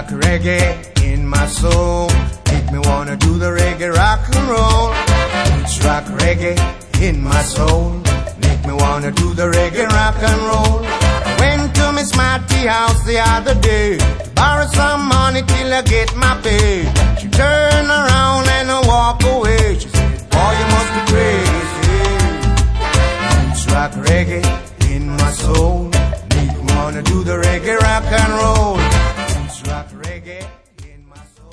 rock reggae in my soul. Make me wanna do the reggae rock and roll. Roots rock reggae in my soul. Make me wanna do the reggae rock and roll. Went to Miss Matty house the other day to borrow some money till I get my pay. She turned around and walk away. She